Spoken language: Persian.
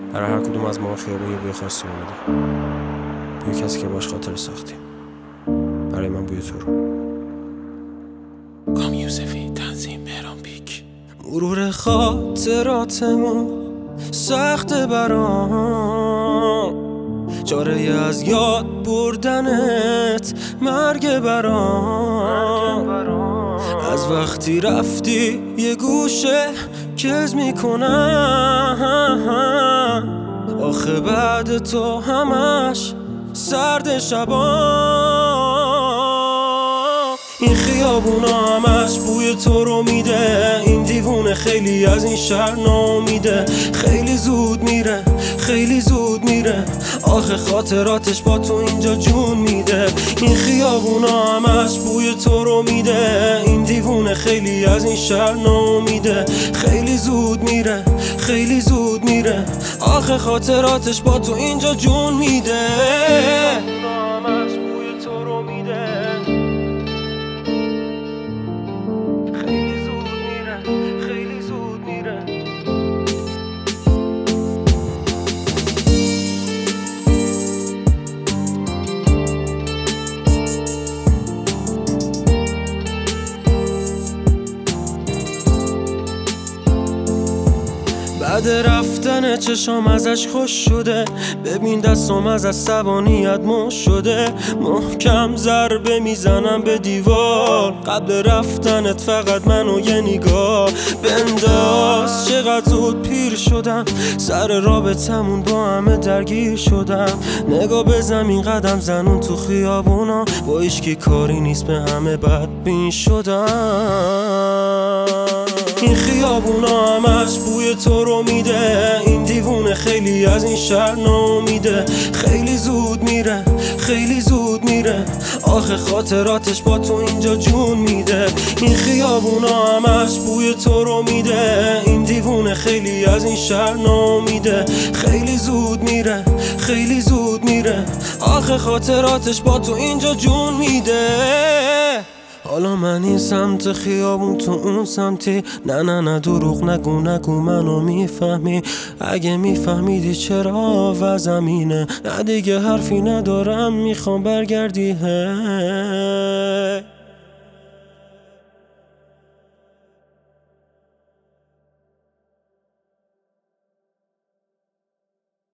برای هر کدوم از ما خیابون یه بوی خاصی رو میده. بوی کسی که باش خاطر ساختیم. برای من بوی تو رو. کام یوسفی، تنظیم مهران پیک. مرور خاطراتمون سخته برام، چاره از یاد بردنت مرگ برام. از وقتی رفتی یه گوشه کز میکنم، آخه بعد تو همش سرد شبام. این خیابونا همش بوی تو رو میده، این دیوونه خیلی از این شهر ناامیده. خیلی زود میره، خیلی زود میره، آخه خاطراتش با تو اینجا جون میده. این خیابونا همش بوی تو رو میده، این دیوونه خیلی از این شهر ناامیده. خیلی زود میره، خیلی زود میره، آخه خاطراتش با تو اینجا جون میده. همش بوی تو رو میده، خیلی زود میره، خیلی زود میره. بعد رفتن چشام ازش خوش شده، ببین دستم از عصبانیت مش شده. محکم ضربه میزنم به دیوار، قبل رفتنت فقط منو یه نگاه بنداز. چقدر زود پیر شدم، سر رابطمون با همه درگیر شدم. نگاه به زمین قدم زنون تو خیابونا، با هیچکی کاری نیست به همه بدبین شدم. این خیابونا همش بوی تو رو میده، این دیوونه خیلی از این شهر ناامیده. خیلی زود میره، خیلی زود میره، آخه خاطراتش با تو اینجا جون میده. این خیابونا همش بوی تو رو میده، این دیوونه خیلی از این شهر ناامیده. خیلی زود میره، خیلی زود میره، آخه خاطراتش با تو اینجا جون میده. حالا من این سمت خیابون تو اون سمتی، نه نه نه دروغ نگو نگو منو میفهمی. اگه میفهمیدی چرا و زمینه، نه دیگه حرفی ندارم میخوام برگردی.